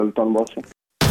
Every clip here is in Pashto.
سلطان باشه.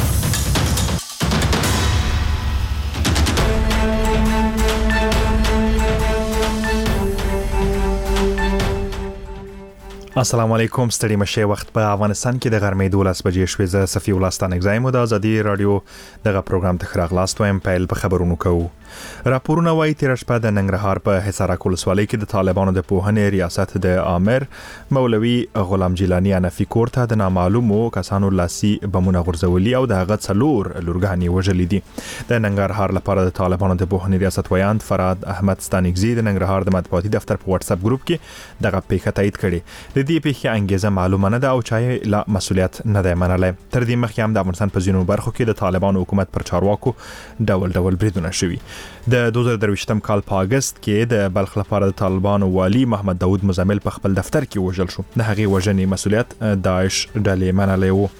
السلام علیکم. ستړي مشه وخت په افغانستان کې د غرمې 12 بجې شوې. زه صفی الله ستانک زایم د ازادي رادیو دغه پروګرام ته خراغلاست وایم. پیل په خبرونو کوو. راپورونه وايي تیر شپه د ننګرهار په حصار ولسوالۍ کې د طالبانو د پوهنې ریاست د امر مولوي غلام جیلانی انفي کور ته د نامعلومو کسانو لاسي بمونه غورځولي او د هغه څلور لورګانی وژلې دي. د ننګرهار لپاره د طالبانو د پوهنې ریاست ویاند فراد احمد ستانکزی د ننګرهار د مطبوعاتي دفتر په واتس اپ ګروپ کې دغه پیښه تایید کړي. د دې پیښې انګیزه معلومه نه ده او چای لا مسؤلیت نه دی منلای. تر دې مخکې هم د افغانستان په ځینو برخو کې د طالبانو حکومت پر چارواکو ډول بریدونه شوي. د 2023م کال په اگست کې د بلخ لپاره د طالبانو والی محمد داود مزمل په خپل دفتر کې وژل شو. د هغې وژنې مسؤلیت داعش ډلې منلی و.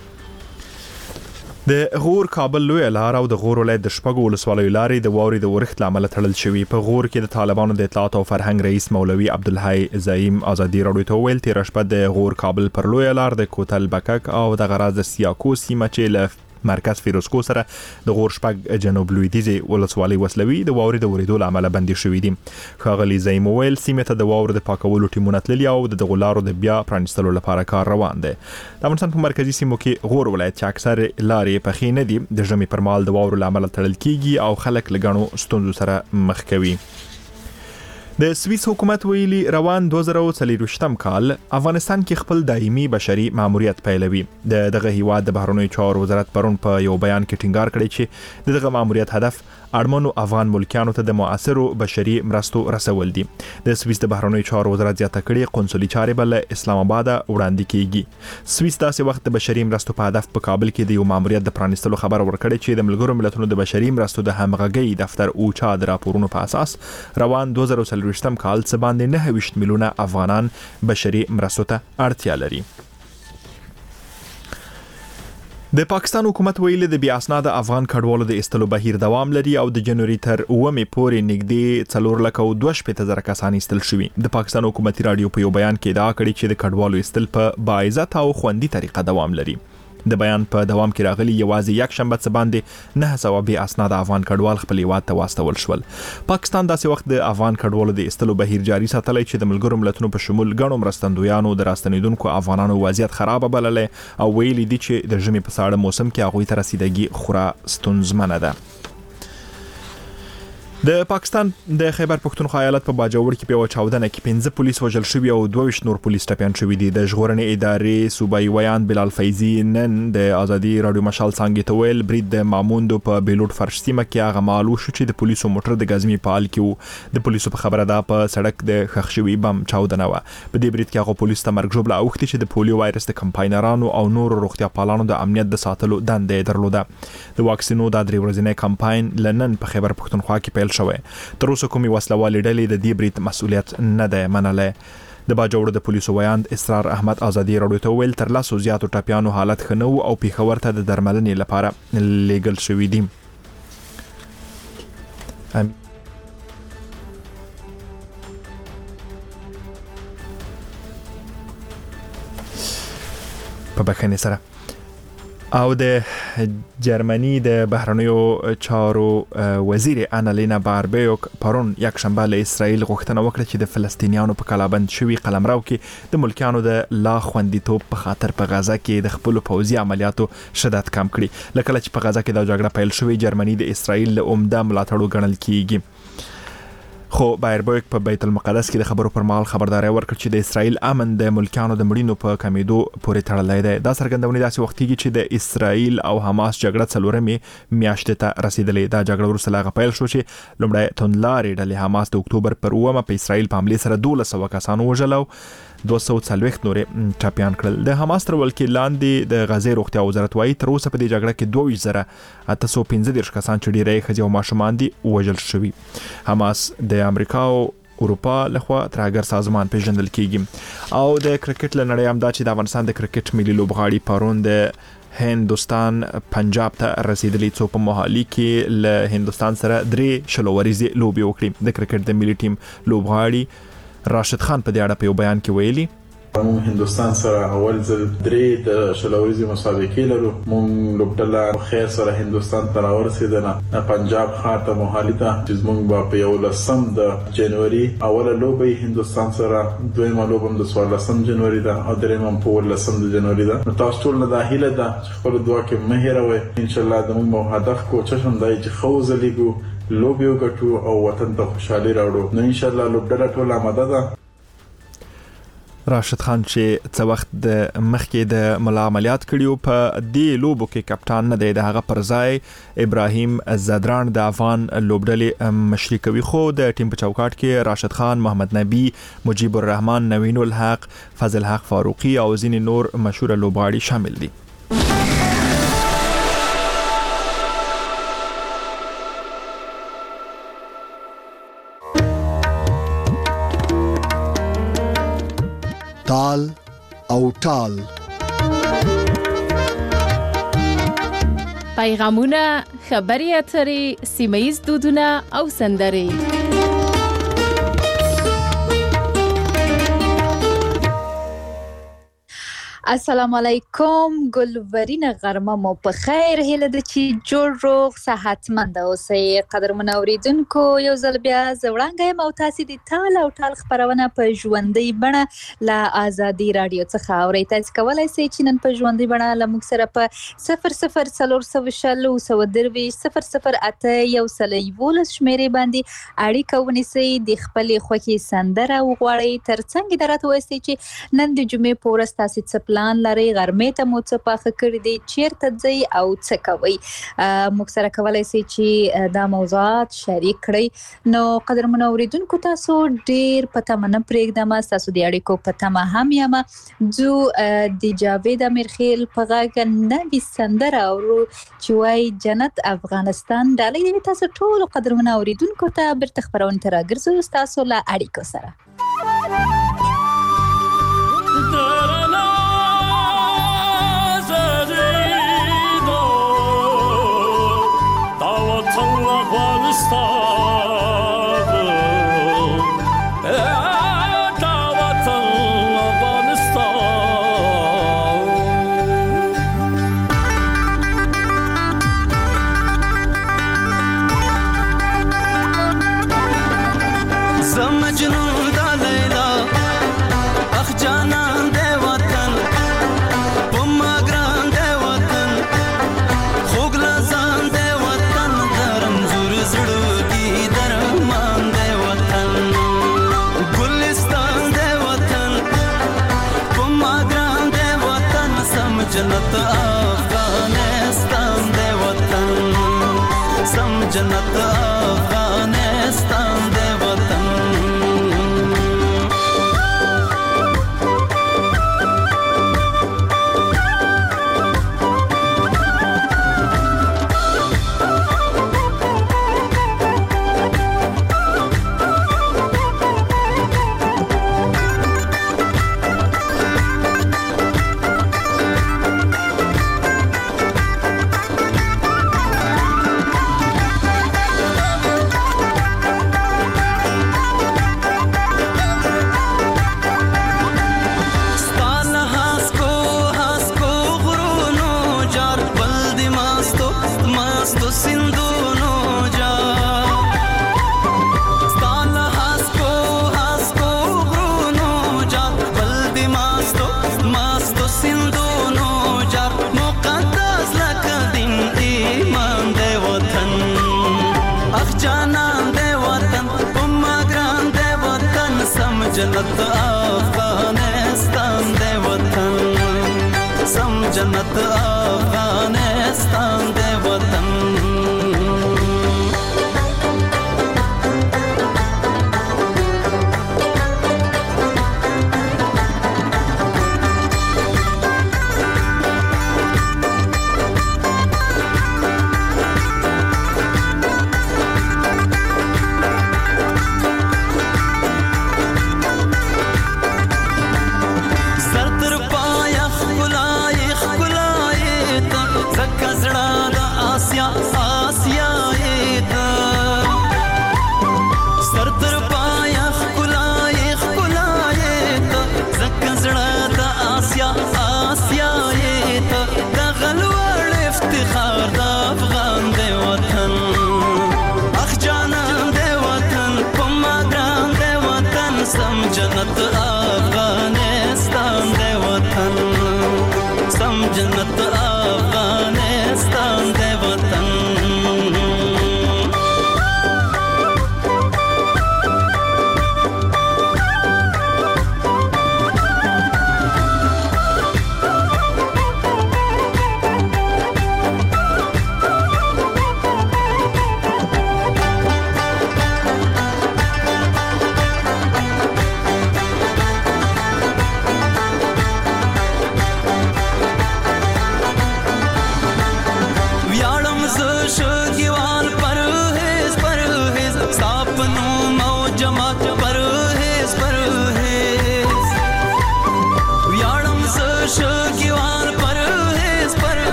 د غور کابل لوی لار او د غور ولایت د شپږو ولسوالیو لارې د واورې د ورښت لامل تړل شوی. په غور کې د طالبانو د اطلاعات او فرهنګ رئیس مولوي عبدالحی زعیم ازادي رادیو ته ویل تیر شپه د غور کابل پر لوی لار د کوتل بکک او د غراز د سیاکو سیمه چې له مرکز فیروزکو سره د غور شپږ جنوب لویدیځ ولسوالۍ وسلوي د واورې د ورېدو لامل بندي شوې دي. ښاغلي زعیم ویل سیمه ته د واورې د پاکولو ټیمونه تللي او د غلارو د بیا پرانیستلو لپاره کار روان دی. د افغانستان په مرکزی سیمو کې غور ولایت چې اکثر لارې پخې نه دي د ژمي پر مهال د واورو لامل تړل کیږي او خلک له ګڼو ستونزو سره مخ کوي. د سویس حکومت ویلي روان 2024م کال افغانستان کې خپل دایمي بشري ماموریت پیلوي. دغه هیواد د بهرنیو چارو وزارت پرون په یو بیان کې ټینګار کړی چې دغه ماموریت هدف اړمنو افغان ملکیانو ته د معاصرو بشري مرستو رسول دي. د سویس د بهرنیو چارو وزارت زیاته کړي قونسلي چارې بل اسلام آباد وړاندې کیږي. سویس داسې وخت د بشري مرستو په هدف په کابل کې د یو ماموریت د پرانیستلو خبر ورکړي چې د ملګرو ملتونو د بشري مرستو د همغږي دفتر اوچا د راپورونو په اساس روان 2024م کال څه باندې 29 میلیونه افغانان بشري مرستو ته اړتیا لري. د پاکستان حکومت ویلي د بیا اسناد افغان کډوالو د استلو بهیر دوام لري او د جنوري تر 9 پورې نږدې 4,250,000 کسان استل شوي. د پاکستان حکومتي رادیو په یو بیان کې ادعا کړې چې د کډوالو استل په باعزت او خوندي طریقه دوام لري. د بیان په دوام کې راغلي یوازې یک شنبه څه باندې 900 بیا اسناد افغان کډوال خپل هیواد ته واستول شول. پاکستان داسې وخت د افغان کډوالو د استلو بهیر جاري ساتلی چې د ملګرو ملتونو په شمول ګڼو مرستندویانو د راستنیدونکو افغانانو وضعیت خراب بللی او ویلي دي چې د ژمي په ساړه موسم کې هغوی ته رسیدګي خورا ستونزمنه ده. د پاکستان د خیبر پښتونخوا ایالت په باجوړ کې په چاودنه کې 15 پولیس وژل شوي او 22 نور پولیس ټپیان شوي دي. د ژغورنې ادارې صوبایي ویان بلال فیضي نن د ازادي رادیو مشال څنګه ته ویل برید د ماموندو په بیلوټ فرش سیمه کې هغه معلوم شو چې د پولیسو موټر د غزمي پال کې د پولیسو په خبره ده په سړک د خښ شوي بم چاودنه و. په دې برید کې هغه پولیس ته مرګ ژوبله اوختي چې د پولیو وایرس د کمپاینرانو او نور روغتیا پالانو د امنیت د ساتلو دندې درلوده. د واکسینو د درې ورځې کمپاین لنن په خیبر پښتونخوا کې پیل شوی. تر اوسه کومي وسلوالې ډلې د دې برید مسؤلیت نه دی منلی. د باجوړ د پولیسو ویاند اسرار احمد ازادي رادیو ته ویل تر لاسو زیاتو ټپیانو حالت ښه نه او پیښور ته د درملنې لپاره لیږل شوي دي. په بخښنې سره او د جرمني د بهرنیو چارو وزیر انالینا باربیوک پرون یک شنبه له اسرائیل غوښتنه وکړه چې د فلسطینیانو په کلابند شوي قلمرو کې د ملکیانو د لا خوندیتوب په خاطر په غزه کې د خپل پوځي عملیاتو شدت کم کړي. لکه چې په غزه کې د جګړه پیل شوې جرمني د اسرائیل له عمده ملاتړو ګڼل کیږي. خو بایربویک په بیت المقدس کې د خبرو پر مهال خبرداري ورکړه چې د اسرائیل امن د ملکیانو د مړینو په کمیدو پورې تړلی دی. دا څرګندونه داسې وخت کېږي چې د اسرائیل او حماس جګړه څلورمې میاشتې ته رسیدلې. دا جګړه وروسته له هغه پیل شو چې لومړی توندلارې ډلې حماس د اکتوبر پر 9 په اسرائیل په حملې سره 1200 کسان وژل او 240 نورې ټپیان کړل. د حماس تر ولکې لاندې د غزې روغتیا وزارت وایي تر اوسه په دې جګړه کې 2815 کسان چې ډیری ښځې او ماشومان دي وژل شوي. حماس د امریکا او اروپا لخوا ترهګر سازمان پیژندل کیږي. او د کرکټ لنړۍ هم دا چې د افغانستان د کرکټ ملي لوبغاړي پرون د هندوستان پنجاب ته رسیدلی څو په موهالي کې له هندوستان سره 3 شلوريزي لوبي وکړي. د کرکټ د ملي ټیم لوبغاړي راشد خان په دې اړه په یو بیان کې ویلي موږ هندستان سره اول ځل 3 د شلوريزي مسابقې لرو. موږ لوبډله خیر سره هندستان ته راورسېدل، پنجاب ښار ته موهالي ته، چې موږ په 11 د جنوري اوله لوبه هندستان سره، دویمه لوبه د 14 جنوري ده او درېمه په 14 د جنوري ده. نو تاسو ټول نه داخله ده چې خپل دعا کې مهیروي. ان شاء الله د موږ هدف کوشش هم دی چې خوځلېګو لوبیو ګټو او وطن ته خوشحالي راوړو. نو ان شاء الله لوبډله ټول آماده ده. راشد خان چې څه وخت د مخکې د ملا عملیات کړیو په دې لوبو کې کپټان نه دی، د هغه پر ځای ابراهیم زدران د افغان لوبډلې مشري کوي. خو د ټیم په چوکاټ کې راشد خان، محمد نبی، مجيب الرحمن، نوین الحق، فضل حق فاروقي او ځینې نور مشهور لوبغاړي شامل دي. تال او ټال، پیغامونه، خبري اترې، سیمه‌ییز دودونه او سندرې. السلام علیکم، ګلورین غرمه مو په خیر، هیله ده چې جوړ روغ صحتمند اوسئ. قدرمن اوریدونکو، یو ځل بیا زوړانګه یم او تاسو د تال او ټال خبرونه په ژوندۍ بڼه له آزادي رادیو څخه اورئ. تاسو کولای شئ چې نن په ژوندۍ بڼه له موږ سره په 00403008 شمیرې باندې اړیکه ونیسئ، د خپلې خوښې سندره وغواړئ. ترڅنګ یې راته ووایئ چې نن د جمعې په ورځ تاسو څه پلان لري، غرمې ته مو څه پاخه کړی دي، چیرته ځئ او څه کوئ. موږ سره کولای شئ چې دا موضوعات شریک کړئ. نو قدرمن اوریدونکو، تاسو ډیر په تمه نه پرېږدم، تاسو د اړیکو په تمه هم یم. جو د جاوید امیرخیل په غږ نوې سندره اورو چې وایي جنت افغانستان. ډالۍ دې تاسو ټول قدرمن اوریدونکو ته بیرته خپرونې ته راګرځو تاسو له اړیکو سره. جنت افغانستان دے وطن، سم جنت افغانستان دے وطن. جنت افغانستان دے وطن، سم جنت افغانستان دے وطن. زکه زړه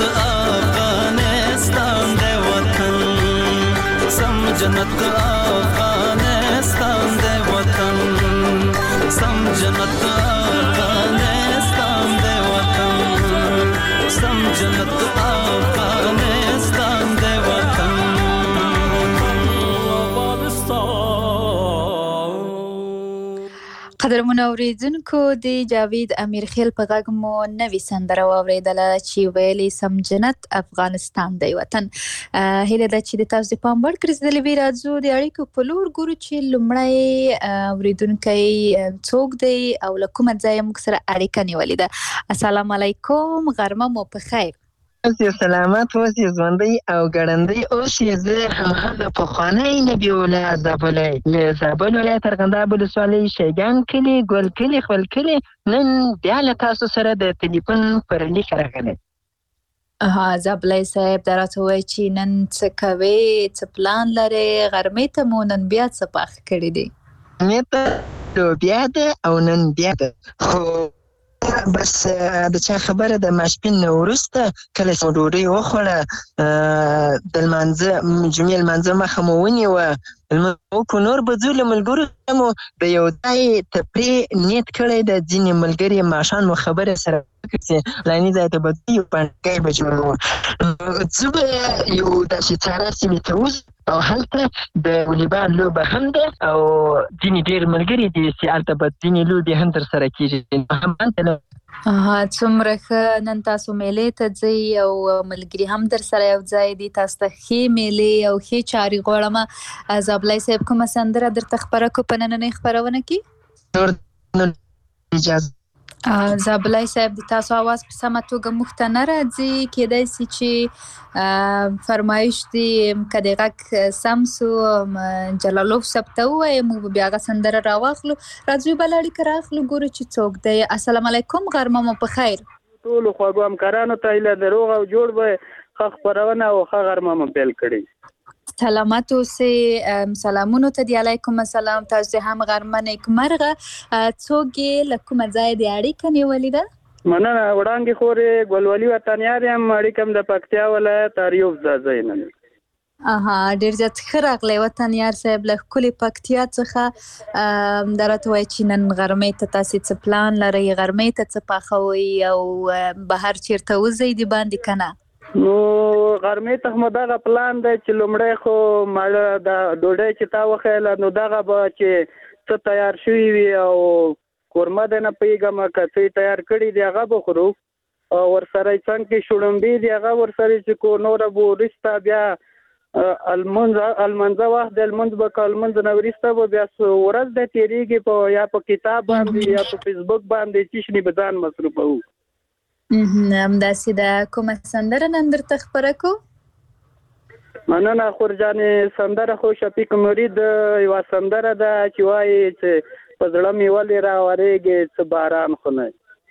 افغانستان دے وطن سم جنت افغانستان دے وطن سم جنت افغانستان دے وطن سم جنت افغانستان دے وطن قدرمن اوریدونکو د جاوید امیرخیل په غږ مو نوې سندره واوریدله چې ویلي سم جنت افغانستان دی وطن. هیله ده چې د تاسو د پام وړ ګرځېدلې وي. راځو د اړیکو په لور ګورو چې لومړی اوریدونکی څوک دی او له کومه ځایه موږ سره اړیکه نیولې ده. السلام علیکم، غرمه مو په خیر. اوس یې سلامت، اوس یې ژوندی او ګړندی، اوس یې زه هماغه پخوانی نبي الله زابلی له زابل ولایت ارغنداب ولسوالۍ شیګان کلي ګل کلي خپل کلي نن بیا له تاسو سره د تلیفون پر لیک راغلی. زابلی صاحب دا راته ووایي چې نن څه کوې، څه پلان لرې؟ غرمې ته مو نن بیا څه پاخ کړي دي؟ غرمې ته لوبیا ده او نن بیا ده، خو بس د چا خبره د ماسپښین نه وروسته کله چې مو ډوډۍ وخوړه د لمانځه جمعې لمانځه مخه مو ونیوه وکړو، نور به ځو له ملګرو سره مو د یو ځای تفریح نیت کړی د ځینې ملګري ماښام مو خبره سره وکړه چې فلاني ځای ته به ځو یو پنډکی به جوړوو، ځو به یو داسې څاره سیمې ته وځو او هلته د والیبال لوبه هم ده او ځینې ډېر ملګري دي چې هلته به ځینې لوبې هم ترسره کېږي. څومره ښه، نن تاسو میلې ته ځئ او ملګري هم در سره یو ځای دي. تاسو ته ښې میلې او ښې چارې غواړم. زابلی صاحب کومه سندره درته خپره کړو په نننۍ خپرونه کې؟ زابلی صاحب د تاسو اواز په سمه توګه موږ ته نه راځي، کېدای شي چې فرمایش دي که د غږ سم سو جلالوف صاحب ته ووایي موږ به بیا هغه سندره راواخلو. راځو بله اړیکه رااخلو ګورو چې څوک دی. السلام علیکم، غرمه مو په خیر. ټولو خواږو همکارانو ته هیله د روغ او جوړ به ښه خپرونه او ښه غرمه مو پیل کړي. سلامت اوسئ. سلامونو ته دی علیکم السلام. تاسو هم غرمه نیکمرغه. څوک یې له کومه ځایه د اړیکه نیولې ده؟ مننه، وړانګې خورې ګلولي وطنیار یم، اړیکه م د پکتیا ولایت اریوب ځای نه. ډېر زیات ښه راغلی وطنیار صاحب له ښکلې پکتیا څخه. دا راته وایي چې نن غرمې ته تاسې څه پلان لرئ؟ غرمې ته څه پاخوئ او بهر چیرته وځئ د باندې که نه؟ نو غرمې ته مو دغه پلان دی چې لومړی خو ماړه د ډوډۍ چې تا وښیله نو دغه به چې څه تیار شوي وي او قورمه دی نه پوهېږم که څه یې تیار کړي دي هغه به خورو او ورسره یې څنګ کې شړومبې دي هغه ورسره چې کو نوره به وروسته بیا المنځه وخت د لمونځ به که لمونځ نه وروسته به بیا ورځ دی تېرېږي په یا په کتاب باندې یا په فیسبوک باندې چشنې به ځان مصروفوو. همداسې ده. کومه سندره نن درته خپره کړو؟ مننه خورجانې، سندره خو شفیق مرید یوه سندره ده چې وایي چې په زړه مې ولې راورېږي څه باران خو نه.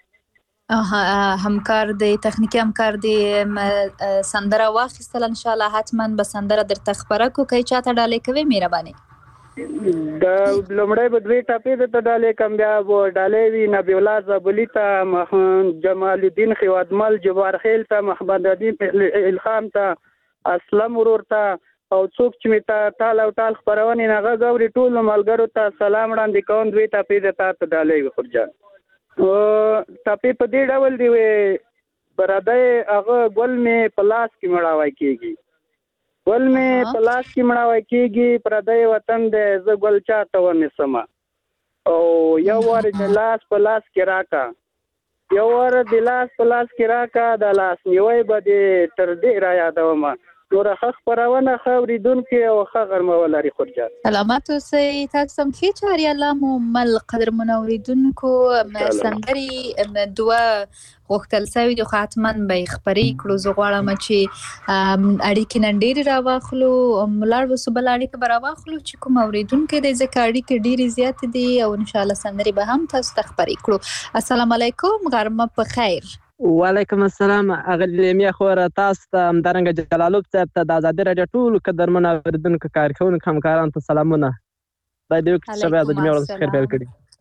همکار دی، تخنیکي همکار دی، سندره واخیستل انشاءالله حتما به سندره درته خپره کړو. که یې چاته ډالۍ کوې مهرباني؟ د لومړی به دوې ټاپې درته ډالۍ کړم، بیا به ډالۍ وي نبي الله زابلي ته، جمال الدین خیوادمل جبار خیل ته، محمد الدین الخام ته، اسلم ورور ته او څوک چې مې ټال او ټال خپرونې نه غږ اوري ټولو ملګرو ته سلام وړاندې کوم. دوې ټاپې د تا ته ډالۍ وي خورجان. ټاپې په دې ډول دی وې برادی هغه ګل مې په لاس کې مړاوی کېږي، ګل مې په لاس کې مړاوی کېږي، پردی وطن دی زه ګل چاته ونیسمه او یو وار د لاس په لاس کې راکا، یو وار د لاس په لاس کې راکا، د لاس نیوی به دې تر دې را یادومه. نوره ښه خپرونه ښه اورېدونکي او ښه غرمه ولري خورجان. سلامت اوسئ. تاسو هم ښې چارې الله مو مل. قدرمنو اورېدونکو سندرې دوه غوښتل سوي دي خو حتما به یې خپرې کړو. زه غواړم چې اړیکې نن ډېرې راواخلو، ولاړ به سو بله اړیکه به راواخلو چې کوم اورېدونکی دی ځکه اړیکې ډېرې زیاتې دي او انشاءالله سندرې به هم تاسو ته خپرې کړو. السلام علیکم، غرمه په خیر. وعلیکم السلام. اغلی میا خوره تاسو ته همدارنګه جلالوب صاحب ته د ازادي راډیو ټولو قدرمنو اورېدونکو کارکوونکو همکارانو ته سلامونه. خدای دې وکړي چې شبه د جمعې ورځ خیر پیل کړي.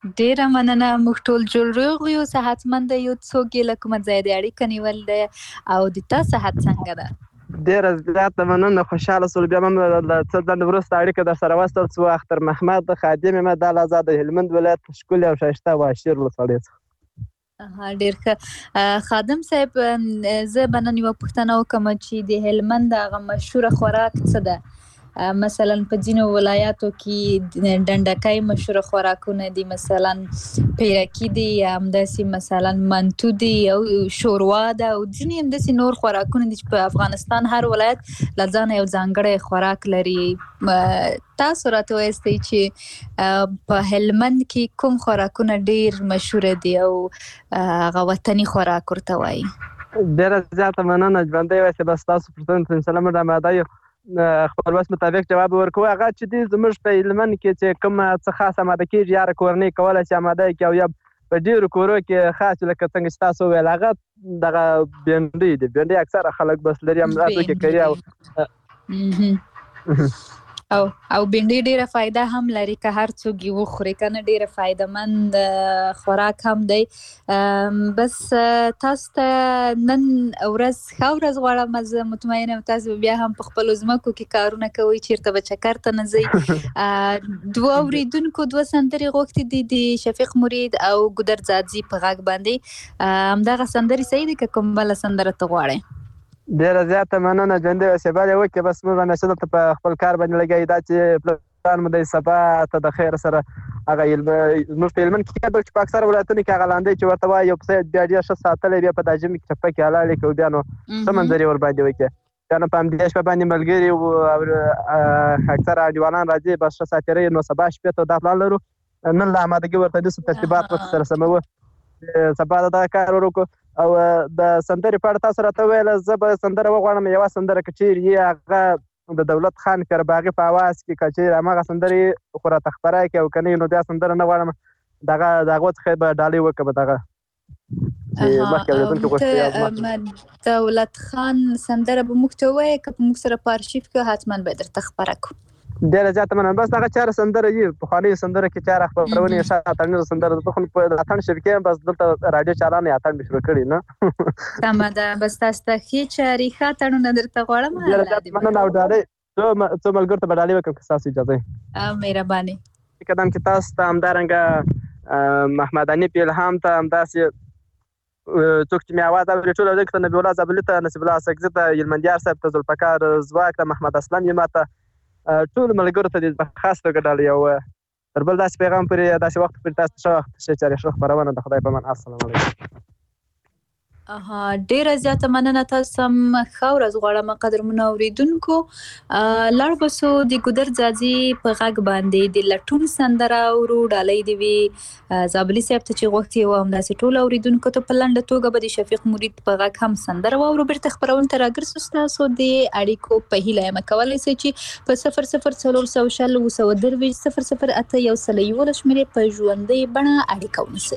ډیره مننه. موږ ټول جوړ روغ یو، صحتمند یو. څوک یې له کومه ځایه د اړیکه نیول دی او د تا صحت څنګه ده؟ ډیره زیاته مننه، خوشحاله شول. بیا هم له څه ځنډ وروسته اړیکه در سره وصل شوه. اختر محمد خادم یم، دا لازا د هلمند ولایت ښکلي او ښایسته واشیر ولسوالۍ څخه. ډیر ښه. خادم صاحب، زه به نن یوه پوښتنه وکړم چې د هلمند هغه مشهوره خوراک څه ده؟ مثلا په ځینو ولایاتو کې ډنډکی مشهوره خوراکونه دي، مثلا پیرکي دي، همداسې مثلا منتو دي او شوروا ده، او ځینې همداسې نور خوراکونه دي چې په افغانستان هر ولایت له ځانه یو ځانګړی خوراک لري. تاسو راته وایستئ چې په هلمند کې کوم خوراکونه ډیر مشهوره دي او هغه وطني خوراک ورته وایي؟ ډیره زیاته مننه. ژوندی وایسئ، بس تاسو پوښتنو ته انشاءالله موږ آماده یو خپل وس مطابق جواب ورکوو. هغه چې دی زموږ په هلمند کې چې کوم څه خاص آماده کېږي، یاره کورنۍ کولی شي آماده کړي، او یا په ډېرو کورو کې خاص لکه څنګه چې تاسو وویل هغه دغه بینډۍ دي. بینډۍ اکثره خلک بس لري، همداسې کې کري او بینډۍ ډیره فایده هم لري که هر څوک یې وخوري، کنه ډیره فایده مند خوراک هم دی. بس تاسو ته نن ورځ ښه ورځ غواړم. زه مطمئنه یم تاسو بیا هم په خپلو ځمکو کې کارونه کوئ، چیرته به چکر ته نه ځئ. دوه اورېدونکو دوه سندرې غوښتې دي، د شفیق مرید او ګودر ځاځي په غږ باندې. همدغه سندرې صحیح دي که کوم بله سندره ته غواړئ؟ ډیره زیاته مننه. ژوندی اوسئ، بل یې وکړئ. بس موږ همیشه دلته په خپل کار باندې لګیا، دا چې پلان مو دی سبا ته د خیر سره هغه زموږ په هلمند کې کېدل چې په اکثره ولایتونو کې هغه لاندی چې ورته وایي یو پسه بیا ډېر ښه ساتلی، بیا په دا ژمي کې چپه کې حلالې کړو، بیا نو ښه منظرې ورباندې وکړي. بیا نو په همدې شپه باندې ملګري او اکثره انډیوالان راځي، بس ښه ساتېرئ. نو سبا شپې ته دا پلان لرو، نن له آمادګي ورته نیسو، ترتیبات ورته سره سموو، سبا د دغه کار وکړو. او د سندرې په اړه تاسو راته وویله، زه به سندره وغواړم. یوه سندره که چیرې یې هغه د دولت خان کرباغي په اواز کې که چیرې هماغه سندرې خو راته خپره کړي، او که نه نو بیا سندره نه غواړم، د هغو څخه به ډالۍ وکړم. دغه دولت خان سندره به موږ ته ووایې، که په موږ سره په ارشیف کې حتما به درته خپره کړو. ډیره زیاته مننه. بس دغه چاره سندره یي پخوانیو سندره کې چاره خپرونې اتڼ سندره د اتڼ شبکې بس دلته راډیو چالان یې اتڼ شروع کړي نه. سمه ده. بس تاسو ته ښې چارې ښه اتڼونه درته غواړم. ډیره زیاته مننه. او ډالۍ څو ملګرو ته به ډالۍ وکړم که ستاسو اجازه وي. مهرباني. قدم کې تاسو ته همدارنګه محمد حنیف الهام ته، همداسې څوک چې مې اواز اوري ټول اورېدونکو ته، نبي الله زابلي ته، نصیب الله سکزي ته، یلمندیار صاحب ته، ذوالفقار ځواک ته، محمد اسلم یما ته، ټول ملګرو ته د خاص توګه ډالۍ. او تر بل داسې پیغام پورې داسې وخت پورې تاسو ښه وخت ښې چارې ښه خپرونه د خدای په امان. السلام علیکم. ډیره زیاته مننه. تاسو هم ښه ورځ غواړم قدرمنو اورېدونکو. لاړ به سو د ګودر ځاځي په غږ باندې د لټون سندره اورو. ډالۍ دې وي زابلي صاحب ته چې غوښتې وه، همداسې ټولو اورېدونکو ته په لنډه توګه به د شفیق مرید په غږ هم سندره واورو. بیرته خپرونې ته راګرځو. ستاسو د اړیکو په هیله یم کولی شئ چې په 00404008 شمېرې په ژوندۍ بڼه اړیکه ونیسئ.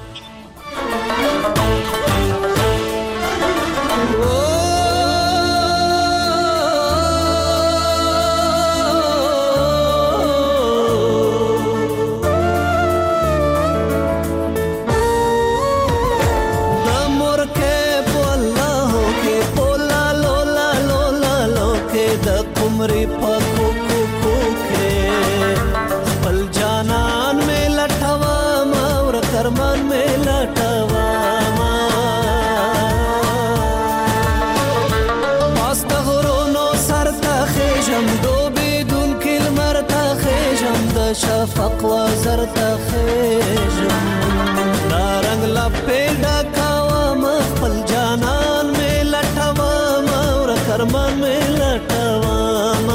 شفق وزر تخیجم نارنگ لپیدا کوام خپل جانان می لټوام اور کرمان می لټوام.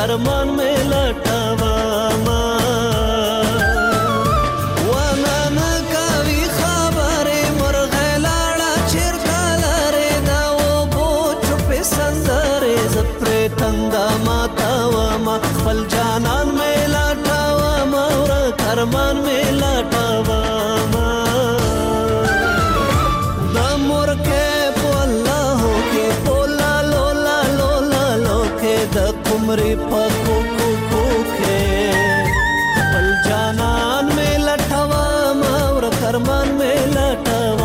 کرمان میں لټوما ونانا کوي خبره مرغه لاړه چیرته لاره دا و بو چپ سندره زپره تندا ماتاوما خپل جانان میں لټوما ور کرمان میں لټوما عمرې پکو کو کې خپل جانان مې لټوم او کرمان مې لټوم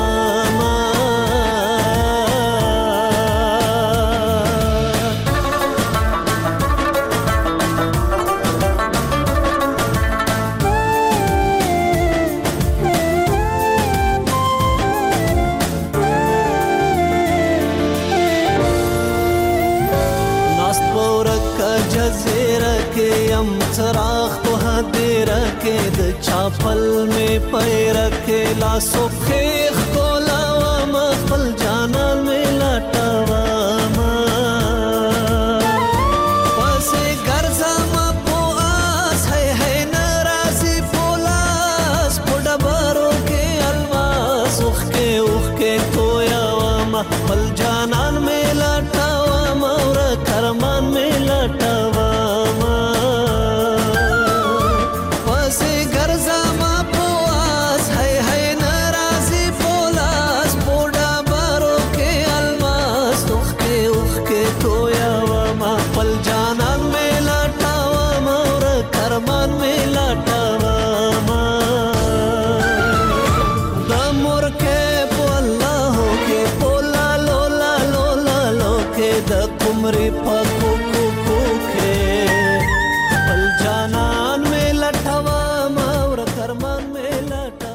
चराख तो हदेर के द चापल में पैर के लासो खेख को लावा मखल जाना में लटावा पसे गर्जा मा पो आस है नाराजी पोलास पोडबारो के अलवास उख के कोयावा मखल जाना में लटावा और करमान में लटावा کرمان میں لٹاوا دمر کے پولا ہو کے پولا لولا لولا لو کے د قمری پکو کو کے پل جانان میں لٹاوا اور کرمان میں لٹاوا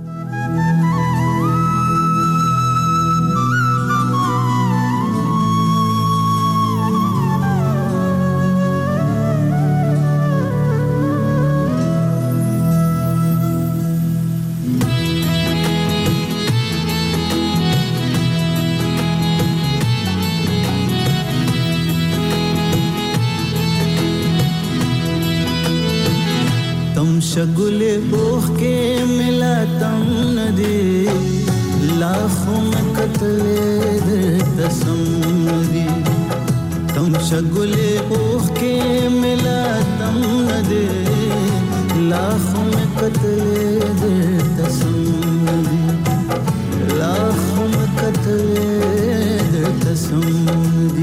शगुल बोह के मिला तम नदी लाखों में कतले तसमदी तुम शगुल बोह के मिला तम नदी लाखों में कतले तसमदी लाखों में कतले तसमदी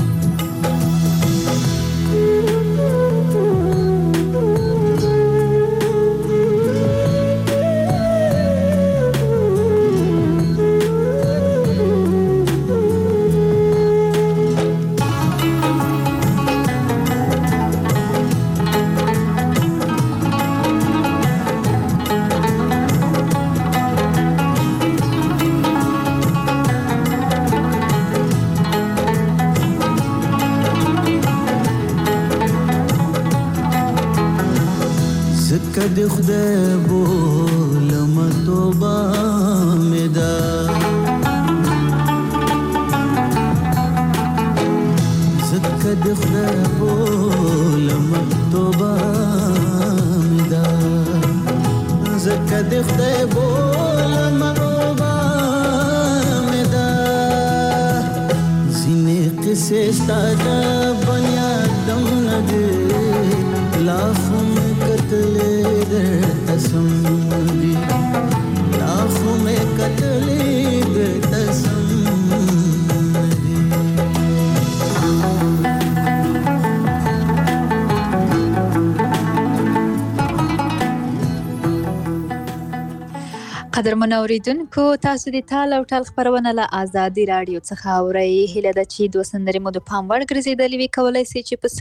کد خدای بولم توبه مدا زکد خدای بولم توبه مدا زکد خدای بولم توبه مدا زینه قصه ستاده بنیادم نده लाखों में कतले तसम्मदी लाखों में कतले तसम्मदी قدرمن اوریدونکو تاسو د تال او ټال خبرونه له آزادي رادیو څخه اورئ. هیله ده چې دوه سندرې مو د پام وړ ګرځېدلې وي. کولی سئ چې په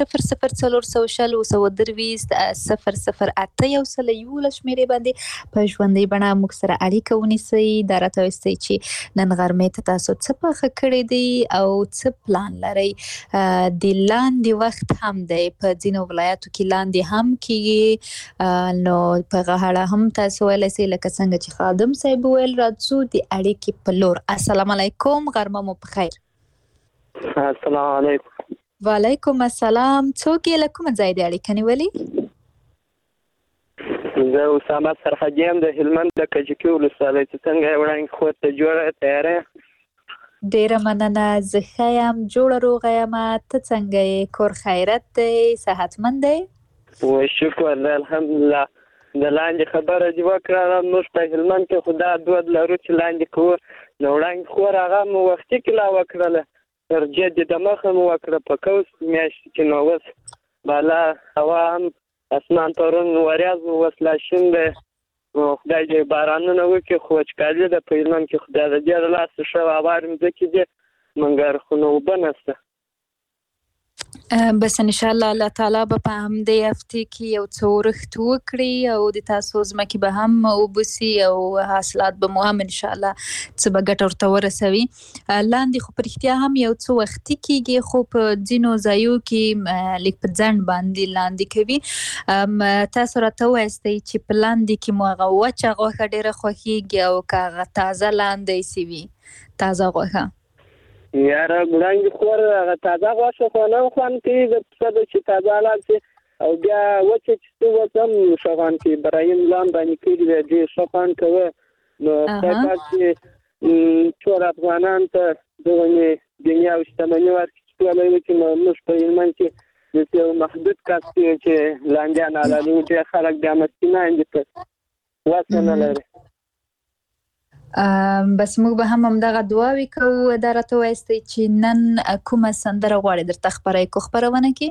0040 شمېرې باندې په ژوندۍ بڼه موږ سره اړیکه ونیسئ. دا راته ووایئ چې نن غرمې ته تاسو څه پخه کړی دی او څه پلان لرئ. د لاندې وخت هم دی، په ځینو ولایاتو کې لاندې هم کېږي، نو په هغه اړه هم تاسو ویلی سئ لکه څنګه چې خادم صاحب ویل راځو د اړیکې په لور. السلام علیکم، غرمه مو په خیر. السلام علیکم. وعلیکم السلام. څوک یې له کومه ځای دی اړیکه نیولې؟ زه اسامه سرحدي یم د هلمند د کجکي ولسوالۍ. چې څنګه یې وړاندې خور ته جوړه تیاره؟ ډیره مننه. زه ښه یم، جوړه روغه یم. ته څنګه یې؟ کور خیرت دی؟ صحتمند دی؟ شکر دی الحمدلله. د لاندې خبره دې وکړه. موږ په هلمند کې خو دا دود لرو چې لاندې کوو. د وړاندې خور هغه مو وختي کې لا وکړله، تر جدي د مخه مو وکړه په کوس میاشتې کې. نو اوس بالا هوا هم اسمان پرون وریځ و، اوس لا شین دی. خدای دې بارانونه وکړي، خو وچکالي ده په هلمند کې. خدای د دې له لاسه ښه هوار مځکې دي، مګر خو نو اوبه نشته. بس انشاءالله الله تعالی به په همدې هفتې کې یو څه ورښت وکړي او د تاسو ځمکې به هم وبوسي او حاصلات به مو هم انشاءالله څه به ګټه ورته ورسوي. لاندې خو په رښتیا هم یو څه وختي کېږي، خو په ځینو ځایو کې لږ په ځنډ باندې لاندې کوي. تاسو راته ووایاستئ چې په لاندې کې مو هغه وچه غوښه ډېره خوښېږي او که هغه تازه لاندی سوي تازه غوښه؟ یاره وړاندې خور هغه تازه غوښه خو نه خوند کوي، د پسه ده چې تازه حلال شي، او بیا وچه چې څه اوس هم ښه خوند کوي. برایم لام باندې کړي دی، ډېر ښه خوند کوي. نو خدای پاک چې ټول افغانانو ته دغه دنیا او شتمني ورکړي چې ټوله یې وکړي. نو موږ په هلمند کې داسې یو محدود کس دی چې لاندیان حلالوي، ډېر خلک بیا مسکینان دي، په وسه نه لري. بس موږ به هم همدغه دعاوې کوو. دا راته ووایاستئ چې نن کومه سندره غواړئ درته خپره کړو خپرونه کې؟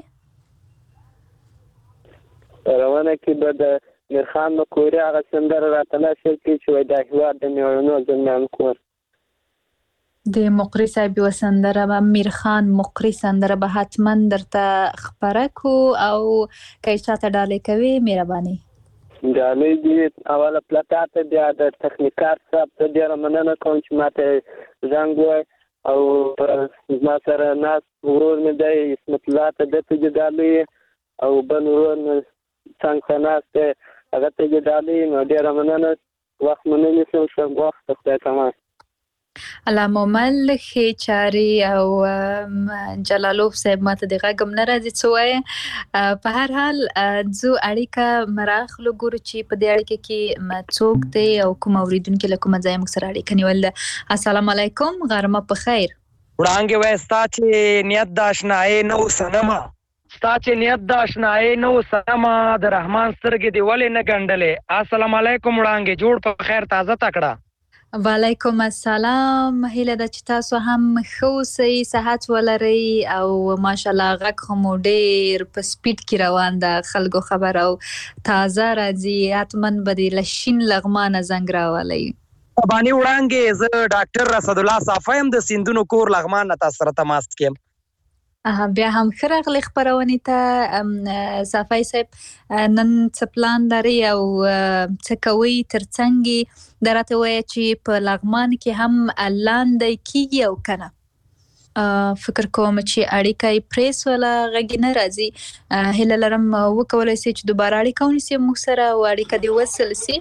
خپرونه کې به د میرخان مقوري هغه سندره راته نشر کړي چې وایي دا هېواد د مېړنو زلمیانو کور. د مقري صاحب یوه سندره به میرخان مقري سندره به حتما درته خپره کړو، او که یې چاته ډالۍ کوي مهرباني ډالۍ دي اوله پلتا ته، بیا د تخنیکار صاحب ته ډېره مننه کوم چې ما ته زنګ ووایي، او زما سره ناست ورور مې دی عصمت الله ته، ده ته دې ډالۍ، او بل ورور مې څنګ ته ناست دی هغه ته دې ډالۍ. نو ډېره مننه. وخت مو نه نیسم، ښه وخت د خدای تمام. الله مومل ښې چارې. او جلالوف صاحب ماته د غږ هم نه راځي څه وایه. په هر حال ځو اړیکه مراخلو، ګورو چې په دې اړیکه کې څوک دی او کوم اورېدونکي له کومه ځایه موږ سره اړیکه نیول ده. السلام علیکم، غرمه په خیر. وړانګې وایي ستا چې نیت د اشنایۍ نه و صنمه، ستا چې نیت د اشنایۍ نه و صنمه، د رحمان سترګې دې ولې نه ګنډلې. السلام علیکم وړانګې، جوړ په خیر، تازه تکړه. وعلیکم السلام. هیله ده چې تاسو هم ښه اوسئ، صحت ولرئ، او ماشاءالله غږ خو مو ډېر په سپیډ کې روان ده، خلکو خبر او تازه راځي. حتما به دې له شین لغمانه زنګ راولئ. بانی وړانګې، زه ډاکټر رسد الله صافی یم، د سیندونو کور لغمان نه تاسو سره تماس کې یم. بیا هم ښه راغلی خپرونې ته. صافی صاحب، نن څه پلان لرئ او څه کوئ ترڅنګ یې؟ دا راته ووایه چې په لغمان کې هم لاندی کیږي او که نه؟ فکر کوم چې اړیکه یې پرې سوله، غږ یې نه راځي. هیله لرم وکولی سي چې دوباره اړیکه ونیسي موږ سره او اړیکه دې وصل سي.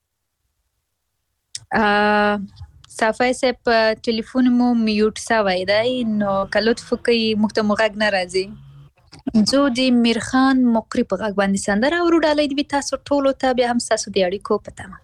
صافی صاحب ټلیفون مو میوټ سوی دی، نو که لطف وکړئ موږ ته مو غږ نه راځي. ځو د میرخان مقري په غږ باندې سندره اورو. ډالۍ دې وي تاسو ټولو ته، بیا هم ستاسو د اړیکو په تمه.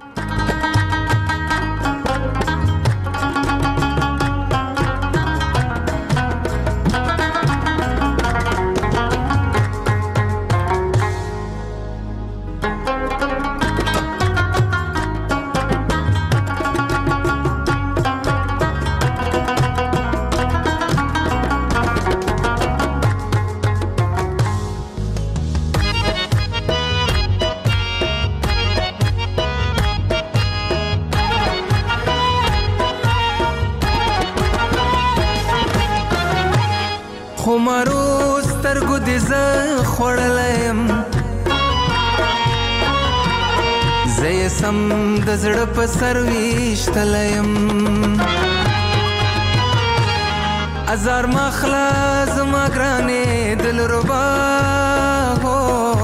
خمارو سترګو دې زه خوړلی یم، زه یې سم د زړه په سر ویشتلی یم. ازار مخله زما ګرانې دلربا هو،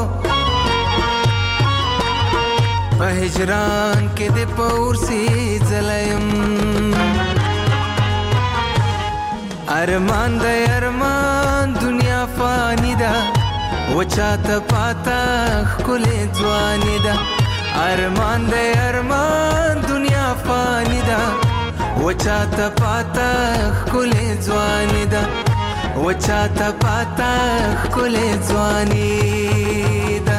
په هجران کې دې په اورسي ځلی یم. ارمان د ارمان دنیا فانی ده وچاته پاته ښکلې ځواني ده ارمان دی ارمان دنیا فانی ده وچاته پاته ښکلې ځواني ده وچاته پاته ښکلې ځواني ده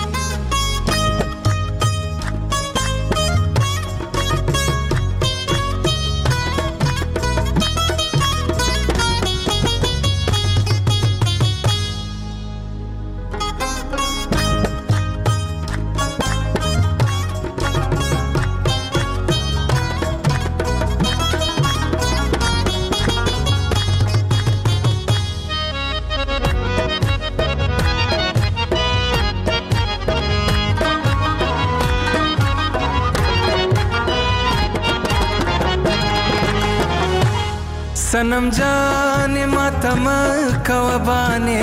सनम जाने मातम कवबाने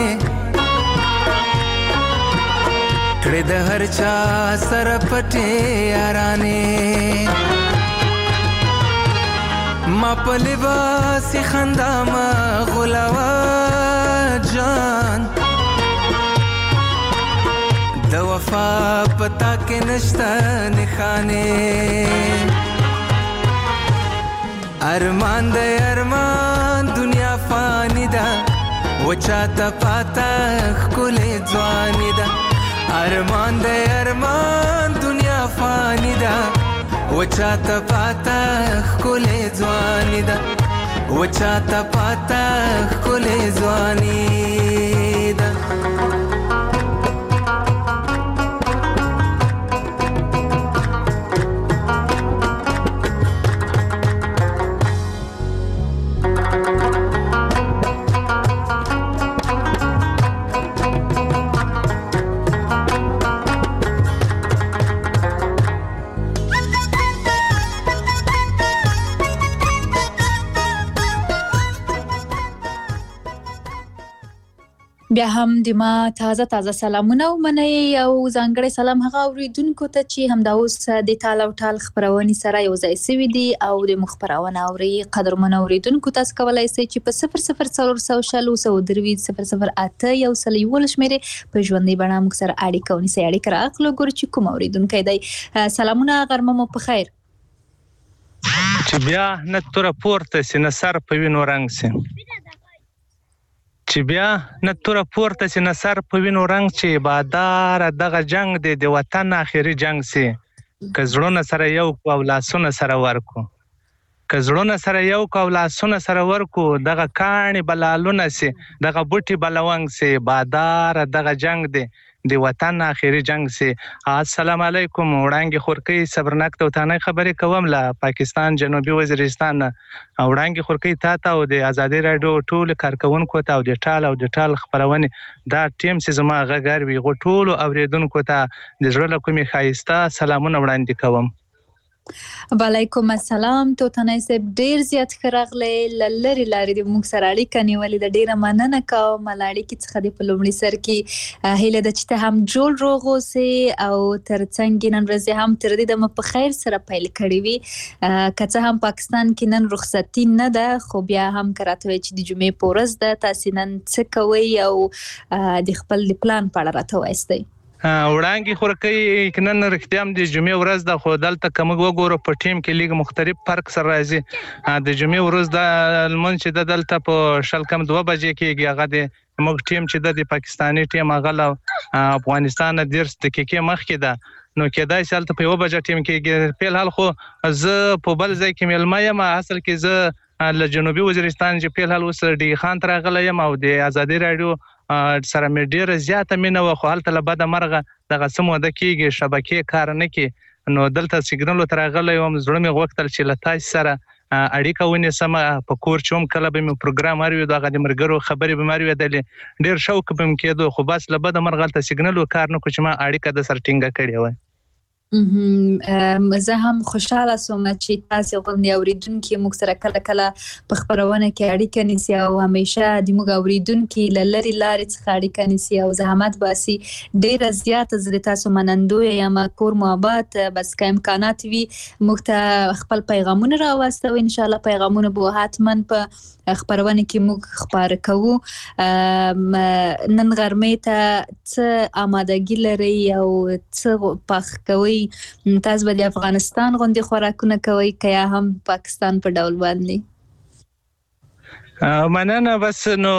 कड़े द हर चा सर पटे याराने मा पलिबास खंदा मा गुलावा जान द वफा पता के नश्ता निखाने ارمان د ارمان دنیا فانی ده وچاته پاته ښکلې ځواني ده ارمان د ارمان دنیا فانی ده وچاته پاته ښکلې ځواني ده وچاته پاته ښکلې ځواني ده بیا هم د ما تازه سلامونه ومنئ او ځانګړی سلام هغه اوریدونکو ته چې همدا اوس د ټال او ټال خبرونې سره یو ځای سوي دي او د خبرونه اوري قدرمن اوریدونکو تاسو کولای شئ چې په 004008 یو سل یو شمیرې په ژوندۍ بڼه موږ سره اړیکه ونیسئ اړیکه راغلو ګورو چې کوم اوریدونکی دی سلامونه غرمه مو په خیر چې بیا نه توره پورته سي نه سر په وینو رنګ سي چې بیا نه توره پورته سي نه سر په وینو رنګ چې بادار دغه جنگ دی د وطن اخري جنگ سي که زړونه سره یو کو او لاسونه سره ورکو که زړونه سره یو کو او لاسونه سره ورکو دغه کاڼي بلالونه سي دغه بوټي بلونګ سي بادار دغه جنگ دی د وطن اخري جنگ سي السلام علیکم وړانګي خورکۍ صبرناک توتانه خبرې کوم لا پاکستان جنوبي وزیرستان وړانګي خورکۍ تا او د ازادي رادیو ټول کارکونکو ته او د ټال خبرونه دا ټیم سي زما غږر وی غټول اوریدونکو ته د ژړل کومي خایسته سلامونه وړاندې کوم وعلیکم السلام توتنه صاحب ډیر زیات خراغله لری لاري د موږ سره اړیکه نیولې د ډیره مننه کوم لاړی کی څخه د پلومړي سر کې هله د چته هم جوړ روغو سي او ترڅنګ نن ورځ هم تر دې د په خیر سره پیل کړی وي کڅه هم پاکستان کې نن رخصتي نه ده خو بیا هم کراته چې د جمعې پورز ده تاسو نن څه کوي او د خپل پلان په اړه راته وایستئ وړانګي خورکۍ کنن رښتیا هم د جمعې ورځ د خو دلته کوم وګورو په ټیم کې لیګ مختلف فرق سره راځي د جمعې ورځ د لمن چې د دلته په شل کم 2 بجې کېږي هغه د موږ ټیم چې د پاکستاني ټیم هغه افغانستان د 10 دقیقې مخکې ده نو کېدای شي تل په 1 بجې ټیم کې په حال خو زه په بل ځای کې ملما یم اصل کې زه له جنوبي وزیرستان چې په حال اوس ډي خان تر غلې یم او د ازادي رادیو سره مې ډیره زیاته مینه و خو هلته له بده مرغه دغه سمو د کېږي شبکې کار نه کوي نو دلته سیګنال تر غلې یم زړه مې غوښتل چې له تاسو سره اړیکه ونیسم په کور چوم کله به مې پروګرام اوري دغه د مرګرو خبرې به ماري ودلې ډیر شوق به مې کېدو خو بس له بده مرغه ته سیګنال کار نه کوم چې ما اړیکه د سر ټینګه کړې و زه هم خوشاله سوم چې تاسو غوښتنې اوریدونکو موږ سره کله کله په خبرونه کې اړیکه نیسي او همیشه د موږ اوریدونکو لری لارې څخه اړیکه نیسي او زحمت باسي. ډیر زیات زه تاسو منندوی یم. کور محبت بس که امکانات وي موږ ته خپل پیغامونه راوستو. ان شاء الله پیغامونه به حتما په خبرونه کې موږ خبر کوو. نن غرمې ته څه آمادګي لري او څه پخ کوي؟ تاسو به د افغانستان غوندې خوراکونه کوئ که یا هم پاکستان په ډول باندې؟ مننه. بس نو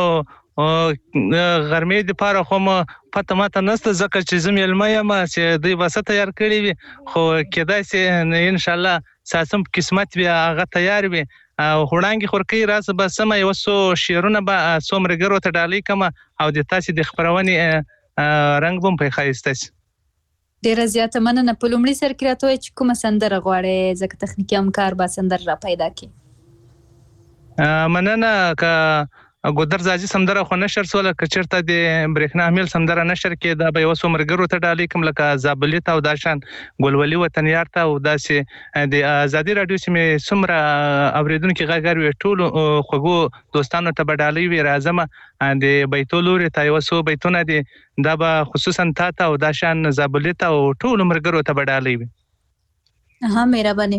غرمې دپاره خو مو پته ماته نشته ځکه چې زه میلمه یم چې دوی به څه تیار کړي وي، خو کیدای شي انشاءالله ساسم قسمت وي هغه تیار وي. وړاندې خورکۍ راسه به سمه یو څو شعرونه به څو ملګرو ته ډالۍ کړم او د تاسې د خپرونې رنګ به هم پرې ښایسته شي. ډیره زیاته مننه. په لومړي سر کې راته وایئ چې کومه سندره غواړئ ځکه تخنیکي همکار به سندره را پیدا کړي. مننه. که ګودر زاجي سندره خو نشر سوله، که چېرته د برېښنا امیل سندره نشر کېده به یو څو ملګرو ته ډالۍ کړم لکه زابلي ته او دا شان ګلولي وطنیار ته او داسې د ازادي راډیو چې مې څومره اورېدونکي غږ وي ټولو خوږو دوستانو ته به ډالۍ وي. راځمه د بیتو لورې ته یو څو بیتونه دي دا به خصوصا تا ته او دا شان زابلي ته او ټولو ملګرو ته به ډالۍ وي. مهرباني.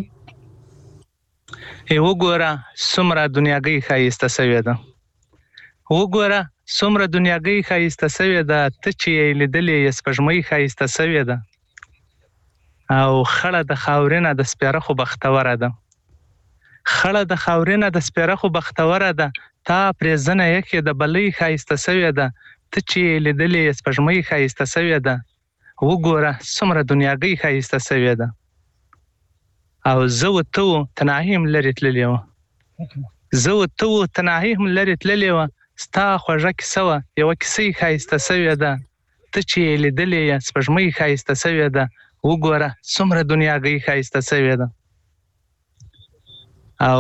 وګوره څومره دنیاګۍ ښایسته سوې ده، وګوره څومره دنیاګۍ ښایسته سوې ده، ته چې یې لیدلې یې سپوږمۍ ښایسته سوې ده، او خړه د خاورینه د سپېره خو بختوره ده، خړه د خاورینه د سپېره خو بختوره ده، تا پرې زنه یکې د بلۍ ښایسته سوې ده، ته چې یې لیدلې یې سپوږمۍ ښایسته سوې ده، وګوره څومره دنیاګۍ ښایسته سوې ده. او زه و ته و تنهایي هم لرې تللې وه، زه و ته و تنهایي هم لرې تللې وه، ستا خوږه کیسه وه یوه کیسه یې ښایسته سوې ده، ته چې یې لیدلې یې سپوږمۍ ښایسته سوې ده، وګوره څومره دنیاګۍ ښایسته سوې ده. او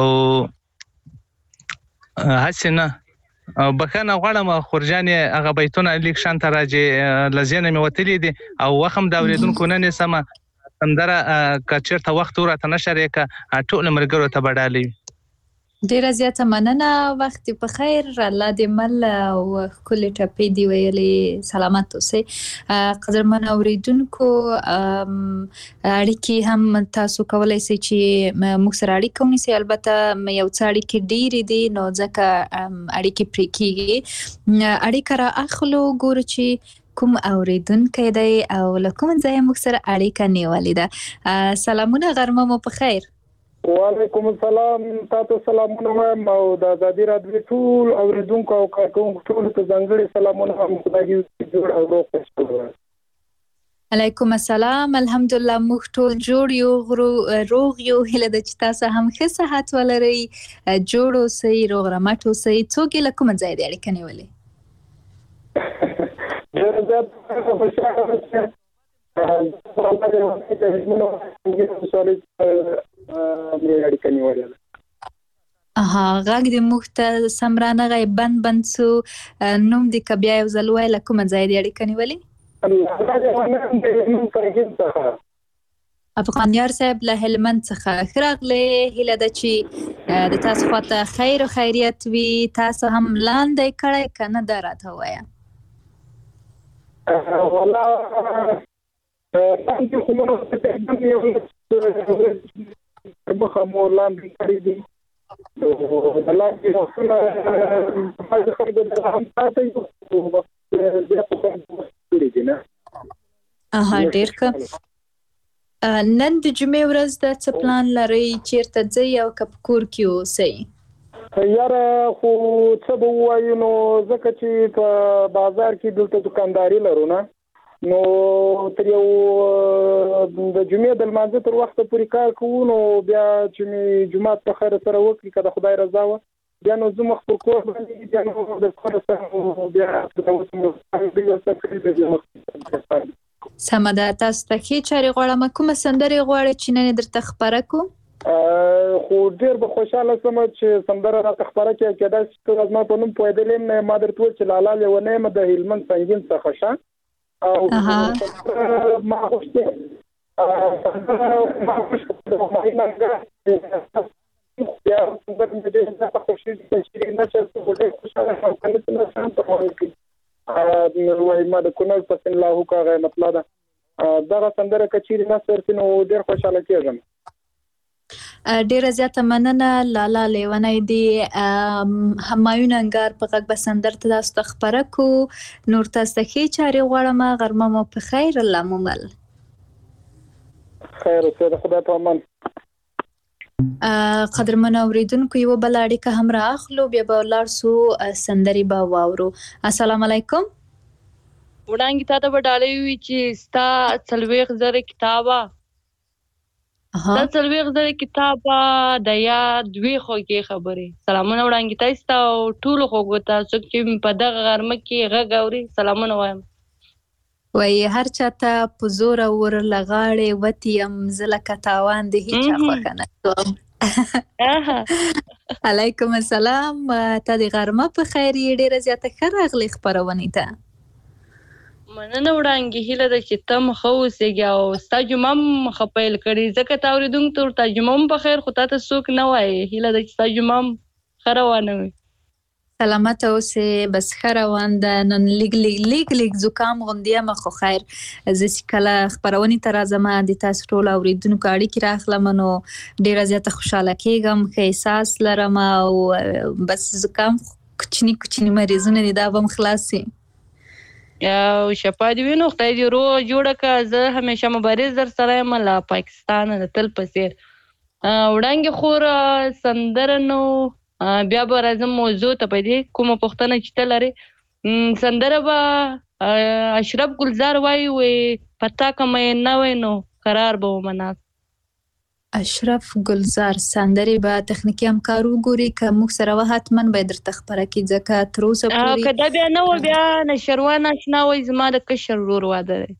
هسې نه بخښنه غواړم خورجانې هغه بیتونه لیک شانته راجې له ذهنه مې وتلي دي او وخت هم د اورېدونکو نه نیسمه. سندره که چېرته وخت وراته نشر یې که ټولو ملګرو ته به ډالۍ وي. ډیره زیاته مننه. وخت په خیر. الله دې مل او ښکلې ټپې دې ویلې. سلامت اوسئ. قدرمن اورېدونکو اړیکې هم تاسو کولی شئ چې موږ سره اړیکه ونیسئ. البته یو څه اړیکې ډېرې دي نو ځکه اړیکې پرې کېږي. اړیکه را اخلو ګورو چې کوم اوریدونکی دی او له کوم ځایه موږ سره اړیکه نیولې ده. سلامونه، غرمه مو په خیر. وعلیکم السلام. تاسو سلامونه وایم او د ازادي راډیو ټول اوریدونکو او کارکونکو ټول ته ځانګړي سلامونه هم. خدای دې جوړ او روغ وساتي. علیکم السلام. الحمدلله موږ ټول جوړ یو، روغ یو. هیله ده چې تاسو هم ښه صحت ولرئ، جوړ اوسئ، روغ رمټ اوسئ. څوک یې له کوم ځایه دې اړیکه نیولې؟ غږ دې موږ ته سم رانغی، بند سو. نوم دې که بیا یو ځل ووایې له کومه ځایه دې اړیکه نیولې؟ افغانیار صاحب له هلمند څخه. ښه راغلې. هیله ده چې د تاسو خواته خیر و خیریت وي. تاسو هم لاندې کړی که نه دا راته ووایه. والله لاندې خو مو مخه مو لاندې کړي دي. لاندې وختونه بعضې خلکو د هم ساتي بیا په کړي دي نه. ډېر ښه. نن د جمعې ورځ ده، څه پلان لرئ؟ چېرته ځئ او که په کور کې اوسئ؟ یاره خو څه به ووایو نو ځکه چې په بازار کې دلته دکانداري لرو نه، نو تر یو د جمعې د لمانځه تر وخته پورې کار کوو. نو بیا چې مې جومات په خیر سره وکړي که د خدای رضا وه بیا نو زه مخ پر کور باندې بیا نو د کور سره بیا سمه ده. تاسو ته ښې چارې غواړم. کومه سندرې غواړئ چې نن یې درته خپره کړو؟ خو ډېر به خوشحاله شم چې سندره راته خپره کړې. کېدای شي ته زما په نوم پوهېدلی یم نه، ما درته وویل چې لالا لیونی یم د هلمند سنګین څخه شه او ما غوښتې ما مشكله ما یا د دې په کوشش چې نشه څه خوشاله او کنه نه شان په وایي چې وای ما د کونل په سن الله کا مطلب دا سندره کچیر نه سرتنو ډیر خوشاله کېږم. ډیره زیاته مننه لالا لیونی دی همایون انګار په غږ بسندر ته تاسو ته خبره کو نور تاسو ته ښې چارې غواړم غرمه مو په خیر الله مو مل خیر اوسه خدای په امان. قدرمن اوریدونکو یو بل اړیکه هم راخلو بیا به لاړ سو سندري به واورو. السلام علیکم. وړاندې تا ته به ډالۍ وي چې ستا 40,000 کتابه دا 40,000 کتابه د یاد دوی خوږې خبرې سلامونه وړاندې تاسو ته ټول خوږو تاسو چې په دغه غرمه کې غږ اوري سلامونه وایم. وای هر چاته په زور ور لغاړې وتیم زله کتاوان د هیڅ خوښ نه علیکم السلام ته د غرمه په خیر ډیره زیاته خراغلی خبرونه ته مننه وړاندې هیله ده چې تم خو اوسېږي او ستا جمعه مخه پیل کړي ځکه تا اورېدونکو ته جمعه هم په خیر خو تا ته څوک نه وایي هیله ده چې ستا جمعه ښه روانه وي. سلامت اوسې بس ښه روان ده نن لیک زکام غوندې یم خو خیر زه چې کله خپرونې ته راځم د تاسو ټول اورېدونکو اړیکې راخلم نو ډېره زیاته خوشحاله کېږم ښه احساس لرم او بس زکام کوچني مریضونه دي دا به هم خلاص شي او شفا دې وي نو خدای دې روغ جوړه کړه. زه همیشه مبارز در سره یم له پاکستانه د تل په څېر وړاندې خور سندره نو بیا به راځم موضوع ته په دې کومه پوښتنه چې ته لرې سندره به اشرف ګلزار وایي پتا که مې نه وای نو قرار به ومناست. اشرف ګلزار سندرې به تخنیکي همکار وګوري که موږ سره وه حتما به یې درته خپره کړي ځکه تر اوسه پورې که دا بیا نه وه بیا نشروان اشنا وایي زما د کشر ورور واده دی.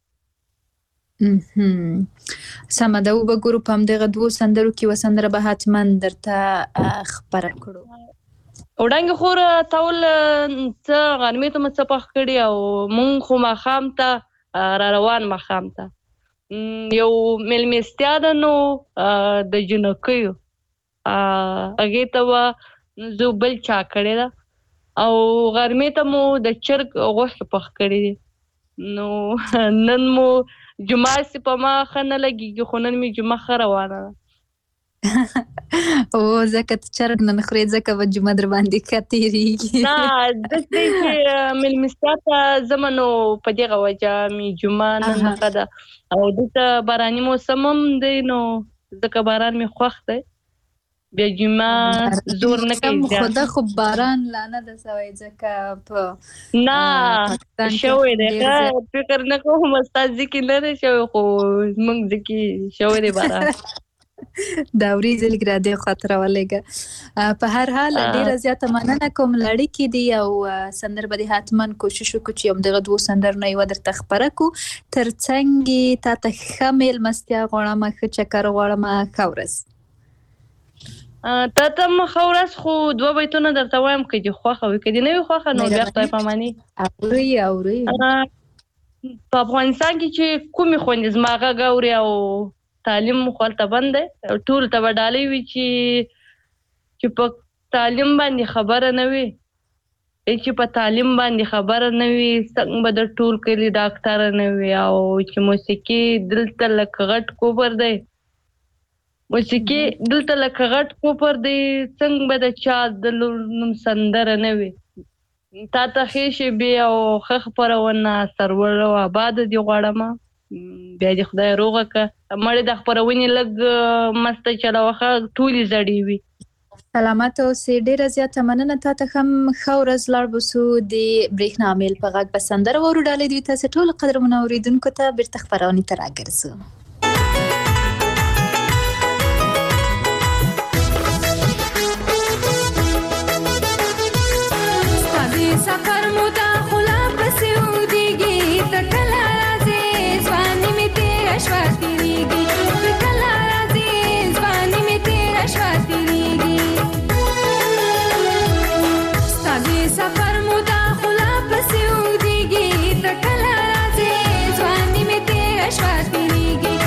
سمه ده وبګورو په همدغه دوو سندرو کې یوه سندره به حتما درته خپره کړو. وړاندې خور تا ول څه غرمې ته مو څه پخ کړي او مونږ خو ماښام ته را روان ماښام ته یو میلمستیا ده نو د جنکیو هغې ته به زه بل چا کړې ده او غرمې ته مو د چرګ غوښې پخ کړي دي نو نن مو جمعه سي په ما ښه نه لګېږي خو نن مې جمعه ښه روانه ده. او ځکه ته چرګ نه خورې ځکه به جمعه در باندې ښه تېرېږي. نه داسې دی چې میلمستیا ته ځم نو په دغه وجه مې جمعه نن ښه ده او دلته باراني موسم هم دی نو ځکه باران مې خوښ دی بیا جمعه زور نه کوي خو ده خو باران لا نه ده سوی ځکه په نه شوی دی فکر نه کوم ستا ځکې نه دی شوی خو زموږ ځکې شوی دی باران دا ورېځې لږ را دې خواته راولېږه. په هر حال ډېره زیاته مننه کوم له اړیکې دي او سندر به دې حتما کوشش وکړو چې همدغه دوو سندرو نه یوه درته خپره کړو. تر څنګ یې تا ته ښه میلمستیا غواړم ښه چکر غواړم ښه ورځ. تا ته هم ښه ورځ خو دوه بیتونه درته وایم که دې خوښه وي که دې نه وي خوښه نو بیا خدای پاماني اورئ په افغانستان کې چې کومې خویندې زما غږ اوري او تعلیم خو هلته بند دی ټولو ته به ډالۍ وي چې په تعلیم باندې خبره نه وي چې په تعلیم باندې خبره نه وي څنګه به د ټول کلي ډاکټره نه وي او چې موسیقي دلته لکه غټ کوپر دی موسیقي دلته لکه غټ کوپر دی څنګه به د چا د لور نوم سندره نه وي تا ته ښې شېبې او ښه خپرونه سرور او آباد دې غواړم بیا دې خدای روغه کړه مړې د خپرونې لږ مسته چلوه ټولې زړې وي. سلامت اوسې ډېره زیاته مننه تا ته هم ښه ورځ لاړ بسو د برېښنا میل په غږ به سندره واورو ډالۍ دوی تاسې ټول قدرمنو اورېدونکو ته بېرته خپرونې ته راګرځو. سفر مو دا خلا پسې ودیږي ته کله راځې ځواني مې تېره شوه تېرېږي ته کله راځې ځواني مې تېره شوه تېرېږي ستا د سفر مو دا خلا پسې ودیږي ته کله راځې ځواني مې تېره شوه تېرېږي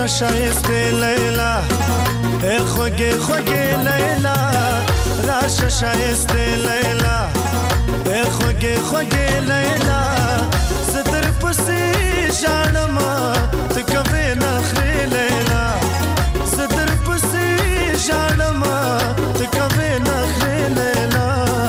راشه شایسته لیلا ای خوږې خوږې لیلا راشه شایسته لیلا ای خوږې خوږې لیلا زه در پسې ژاړم ته کوې نخرې لیلا زه در پسې ژاړم ته کوې نخرې لیلا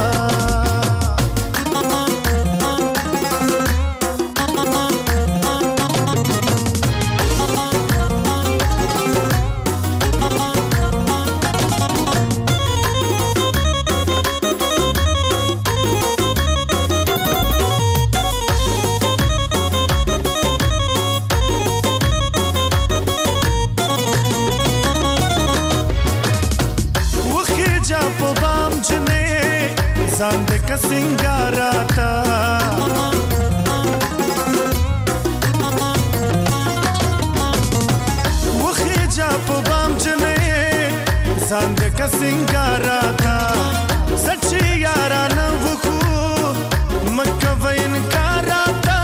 ځان د کسنګاراتا وخی جا په بام جنې ځان د کسنګاراتا سچي یارانه وکو مکه وینکاراتا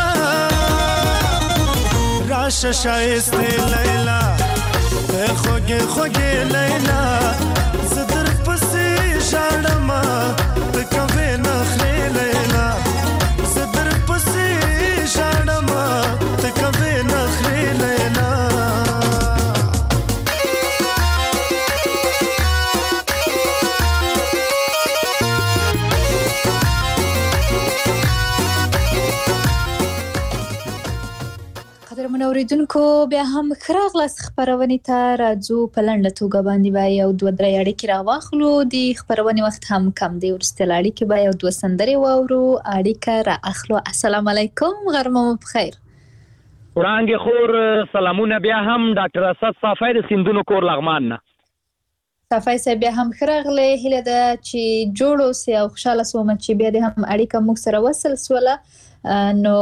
راشه شایسته لیلا خوږې خوږې لیلا زدر پسې ژاړم ته کوې نخرې لیلا زدر پسې ژاړم ته کوې نخرې لیلا قدرمن اوریدونکو بیا هم ښه راغلاست خپرونې ته راځو په لنډه توګه باندې به یو دوه درې اړیکې راواخلو د خپرونې وخت هم کم دی وروستۍ اړیکې به یو دوه سندرې واورو اړیکه رااخلو السلام علیکم غرمه مو بخیر وړانګې خور سلامونه بیا هم ډاکټر اسد صافی د سیندونو کور لغمان نه صافی صاحب بیا هم ښه راغلی هیله ده چې جوړ اوسې او خوشحاله سوم چې بیا دې هم اړیکه موږ سره وصل سوله نو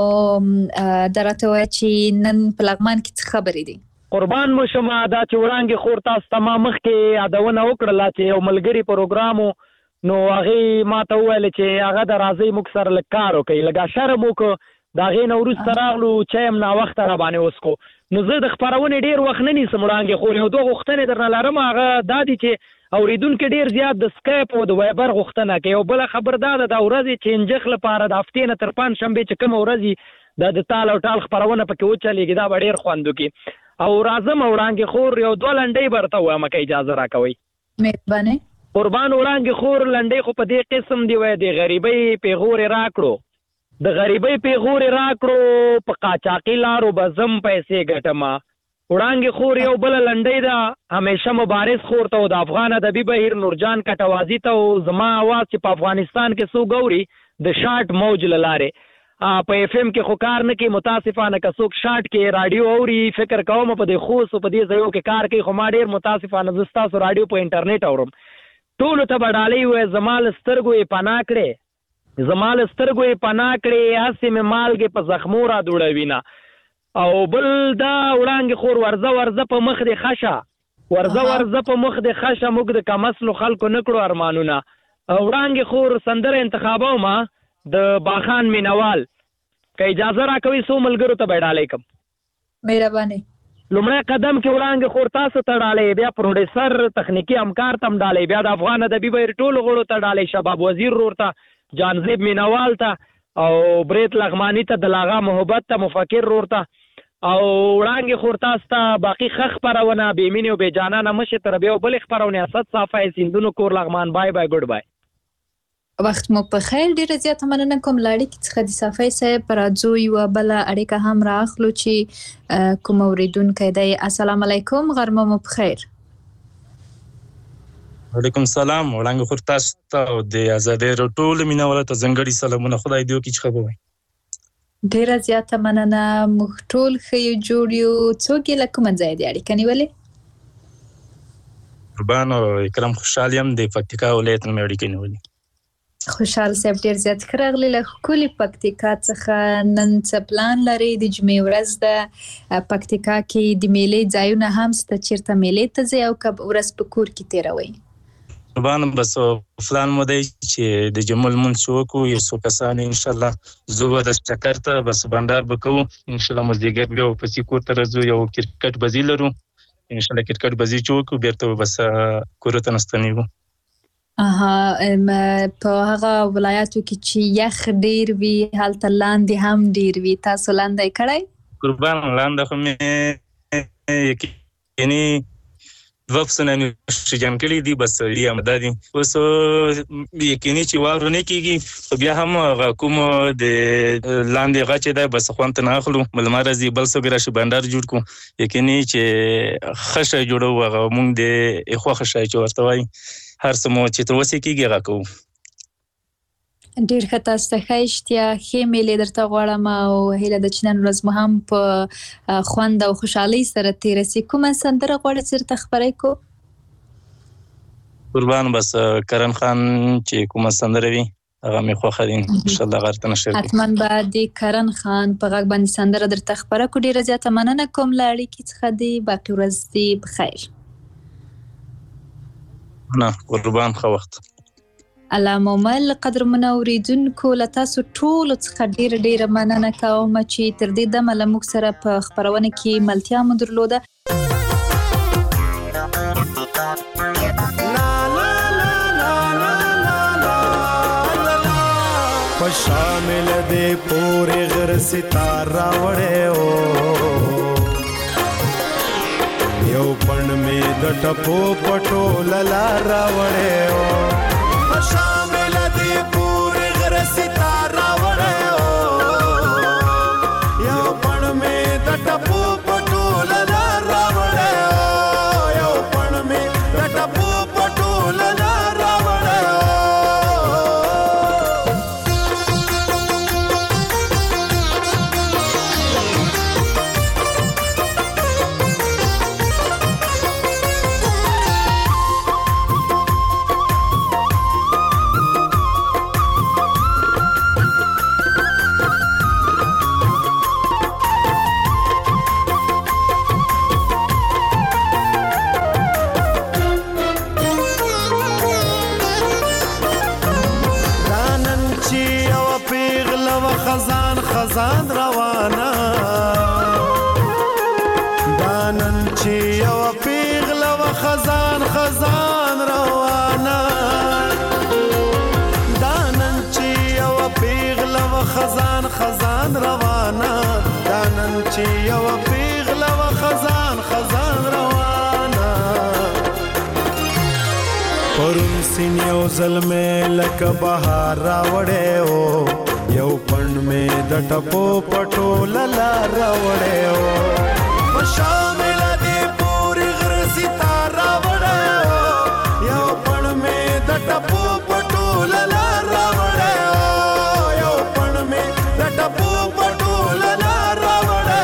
درته وای چې نن په لغمان کې څه خبرې دي قربان مو شم دا چې وړانګې خور تاسو ته ما مخکې یادونه وکړله چې یو ملګري پروګرام نو هغې ما ته وویل چې هغه د راځئ موږ سره لږ کار وکړي لږ شرم وکړو د هغې نه وروسته راغلو چای هم ناوخته را باندې وڅښو نو زه د خپرونې ډېر وخت نه نیسم وړانګې خور یو دوه غوښتنې درنه لرم هغه دا دي چې اوریدونکي ډېر زیات د سکایپ او د وایبر غوښتنه کوي او بله خبر دا ده د ورځې چینجخ لپاره د هفتې نه تر پنجشنبې چې کومه ورځ د تال او ټال خپرونه پکې وچلېږي دا به ډېر خوند وکړي او راځم وړانګې خور یو دوه لنډۍ به درته ووایم که اجازه راکوئ مهرباني قربان وړانګې خور لنډۍ خو په دې قسم دی وایي د غریبۍ پیغورې راکړو د غریبۍ پیغورې راکړو په قاچاقي لارو به زم پیسې ګټمه وړانګې خور یو بله لنډۍ ده همیشه مبارز خور ته د افغان ادبي بهیر نورجان کټوازي ته او زما اواز چې په افغانستان کې څوک اوري د شارټ موج له لارې په اف ام کې خو کار نه کوي متاسفانه که څوک شارټ کې راډیو اوري فکر کوم په دې خوست په دې ځایو کې کار کوي خو ما ډېر متاسفانه زه ستاسو راډیو په انټرنیټ اورم ټولو ته به ډالۍ ووایي زما له سترګو یې پناه کړې زما له سترګو یې پناه کړې هسې مې مالګې په زخمو را دوړوینه او بل دا وړانګې خور ورځه ورځه په مخ دې خشه ورځه ورځه په مخ دې خشه موږ د کمسلو خلکو نه کړو ارمانونه وړانګې خور سندره انتخابوم د باخان مینوال که اجازه راکوي څو ملګرو ته به یې ډالۍ کړم مهرباني لومړی قدم کې وړانګې خور تاسو ته ډالۍ بیا پروډیوسر تخنیکي همکار ته هم ډالۍ بیا د افغان ادبي بهیر ټولو غړو ته ډالۍ شباب وزیر ورور ته جانزیب مینوال ته او بریت لغمانی ته د لاغا محبت ته مفکر ورور ته او وړانګې خور تاسو ته باقي ښه خپرونه بې مینې او بې جانانه مشې تر بیا بلې خپرونې اسد صافی سیندونو کور لغمان بای بای ګډ بای وخت مو په خیر ډیره زیاته مننه کوم له اړیکې څخه د صافی صاحب راځو یوه بله اړیکه هم رااخلو چې کوم اوریدونکی دی السلام علیکم غرمه مو په خیر وعلیکم السلام وړانګې خور تاسو ته او د ازادۍ راډیو ټولو مینوالو ته ځانګړي سلامونه خدای دې وکړي چې ښه به وئ ډیره زیاته مننه موږ ټول ښه یو جوړ یو څوک یې له کومه ځایه دې اړیکه نیولې قربان او اکرم خوشحال یم د پکتیکا ولایت نه مې اړیکې نیولې خوشحال صاحب ډیر زیات ښه راغلي له ښکلي پکتیکا څخه نن څه پلان لرئ د جمعې ورځ ده پکتیکا کې د میلې ځایونه هم شته چیرته میلې ته ځئ او که ورځ په کور کې تېروئ قربان بس پلان مو دی چې د جمعې لمونځ چې وکړو یو څو کسان انشاءالله زه به د چکر ته بس بنډار به کوو انشاءالله مازدیګر بیا واپسې کور ته راځو یو کرکټ بازي لرو ان شاء الله کرکټ بازی چوکو بیرته بس کورته نستنیو. په هغه ولایاتو کې چې یخ ډیر وي هلته لاندې هم ډیر وي، تاسو لاندې کړئ؟ قربان لاندې خو مې یعنی دوه پسونه مې شجان کړي دي، بس ډیر مدادي اوس یقیني چې واورو نه کېږي، بیا هم کوم د لاندې غچې ده بس خوند نه اخلو ملمرزي بل څه ګرا شي بندر جوړ کو، یقیني چې خشه جوړو هغه مونږ د اخوا خشه چې ورته وایي هر څه مو چې تر اوسه کېږي هغه کوو. ډیر ښه، تاسو ته ښه اشتیا ښې میلې درته غواړم او هیله ده چې نن ورځ مو هم په خوند او خوشحالۍ سره تېره سي. کومه سندره غواړئ چې درته خپره کړو؟ قربان بس کرن خان چې کومه سندره وي هغه مې خوښه دي، ان شاء الله غرته نشر کوي. حتما به د کرن خان په غږ باندې سندره درته خپره کړو. ډیره زیاته مننه کوم له اړیکې څخه دی. باقي ورځ دې بخیر. نه قربان ښه وخت. الله مومل قدرمنو اوریدونکو له تاسو ټولو څخه ډیره مننه کوم چې تر دې دمه له موږ سره په خپرونه کې ملتیا مو درلوده. شامل دے پورے غر ستارہ وڑے او یو پن میں د ټپو پټو للارا وڑے او شامل دے پورے غر ستارہ وڑے او یو پن میں د ټپو پټو للارا وڑے او یو پن میں د ټپو پټو للارا وڑے خزان روانا دانن چی یو پیغله و خزان روانا دانن چی یو پیغله و خزان روانا دانن چی یو پیغله و خزان روانا پرون سین یو ظلمه لک بهار راوړې او یو پن میں د ټپو پټو للارا وړې او شامل دې پوری غر ستاره وړې او یو پن میں د ټپو پټو للارا وړې او یو پن میں د ټپو پټو للارا وړې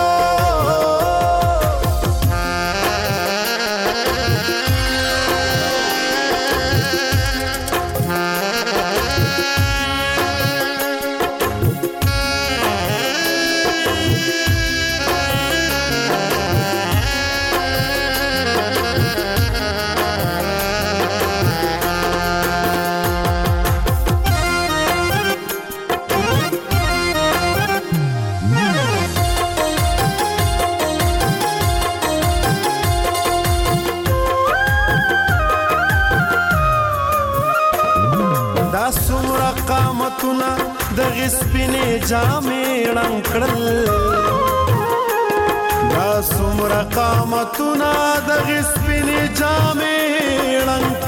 د غسپینې جامې ړنګ کړل دا څومره قامتونه د غسپینې جامې ړنګ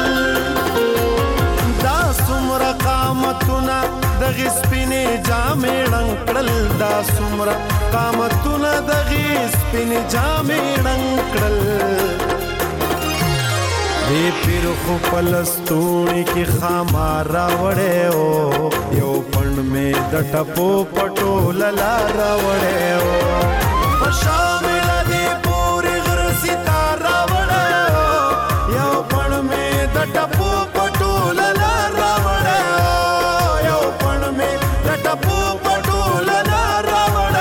کړل دا څومره قامتونه د غسپینې جامې ړنګ کړل دا څومره قامتونه د غسپینې جامې ړنګ کړل دی پیر خو پلستونی کی خامارا وڑے او یو پن میں د ټپو پټو للارا وڑے او شامل دی پوری غر ستارا وڑے او یو پن میں د ټپو پټو للارا وڑے او یو پن میں د ټپو پټو للارا وڑے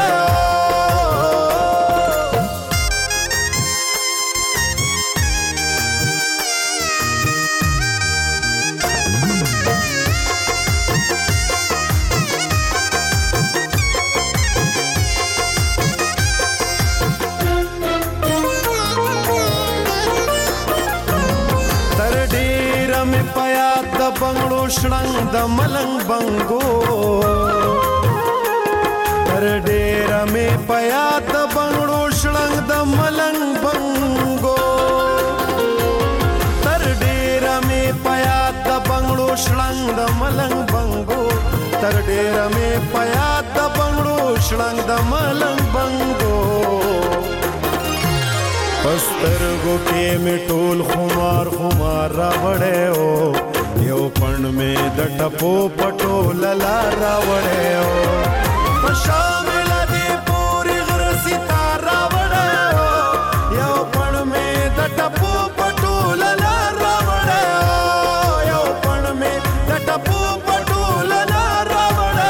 شړنګ د ملنګ بنګو تر ډیره مې په یاد د بنګړو شړنګ د ملنګ بنګو تر ډیره مې په یاد د بنګړو شړنګ د ملنګ بنګو تر ډیره مې په یاد د بنګړو شړنګ د ملنګ بنګو پسترګو کې مې ټول خمار خمار راوړې او یو پڼ مې د ټپو پټو للا راوړې او په شامل دې پوری غر ستار راوړې او یو پڼ مې د ټپو پټو للا راوړې او یو پڼ مې د ټپو پټو للا راوړې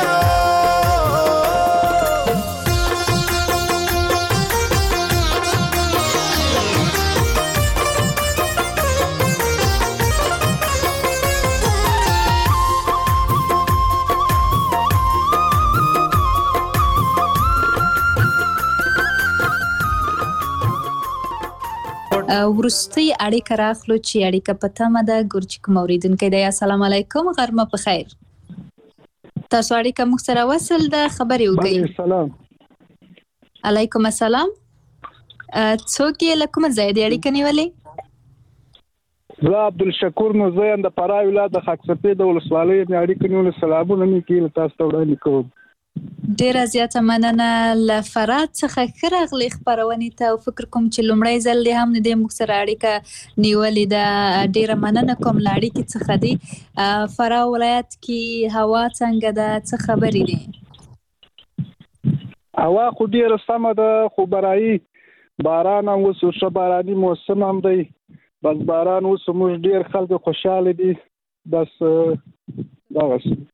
ورستي اړیکه راخلو چې اړیکه په تمه ده ګورچ کوم اوریدونکو دی السلام علیکم غرمه په خیر تاسو اړیکه موږ سره وصل ده خبرې وکړئ سلام علیکم السلام څوک یې له کومه ځای دی اړیکه نیولې زه عبدالشکور مزین د فراه ولایت د خاکسپې د ولسوالۍ نه اړیکه نیولې سلامونه مې کیل تاسو ته وړاندې کوم ډیره زیاته مننه له فرات څخه ښه راغلې خپرونې ته او فکر کوم چې لومړی ځل دې هم دې موږ سره اړیکه نیولې ده ډیره مننه کوم له اړیکې څخه دی فراه ولایت کې هوا څنګه ده څه خبرې دي هوا خو ډیره سمه ده خو برایي باران هم اوس ښه باراني موسم هم دی بس باران اوس موږ ډیر خلک خوشحاله دي بس دغسې